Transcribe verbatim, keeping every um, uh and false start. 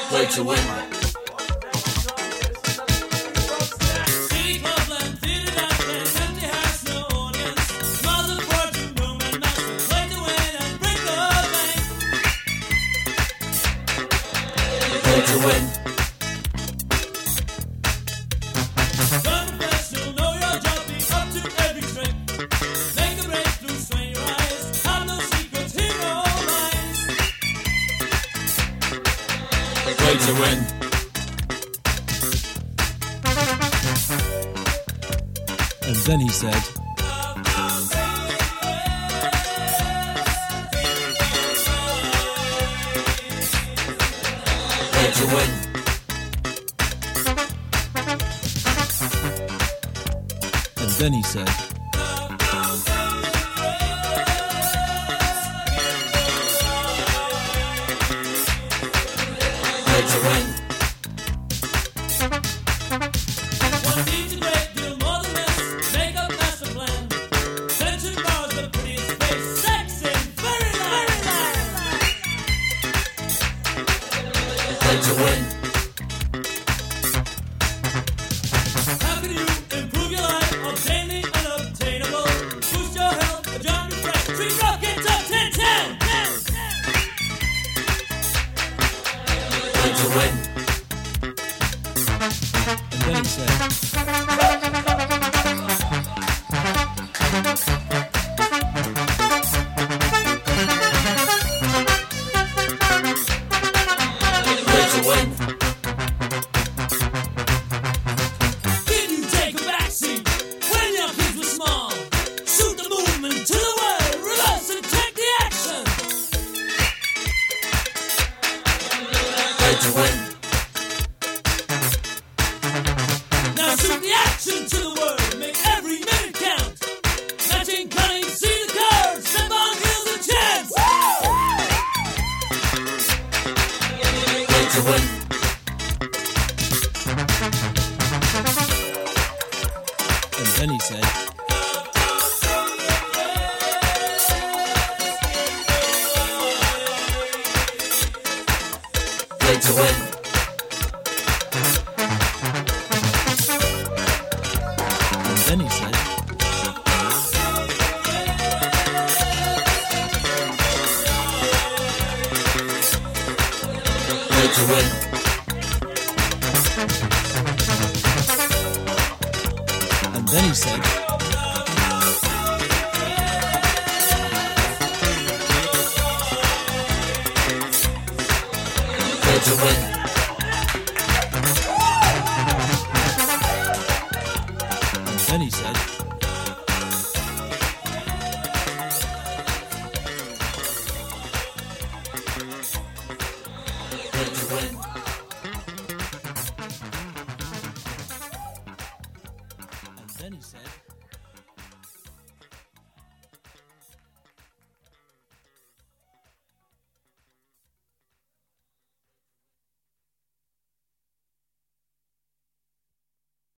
Play to win. Play to win. Run professional, know your job, be up to every trick. Make a breakthrough, strain your eyes. Have no secrets, hero lines. Play to win. And then he said, Play to win. and then he said, Play to win. One needs a great deal more than this. Make a master plan. Tension bars with a pretty space. Sex in very nice. Play to win. How can you improve your life? Obtain the unobtainable. Boost your health, adjust your fresh. Treat rockets up ten ten. Play to win. and then he said, Play to win. Did you take a backseat when your kids were small? Shoot the movement to the world. Reverse and take the action. Play to win. Now shoot the action to the world. Make every minute count. Matching cunning, see the curve. Step on heels a chance. Play to win. and then he said, Play to win. and then he said, Play to win. and then he said, Play to win. and then he said,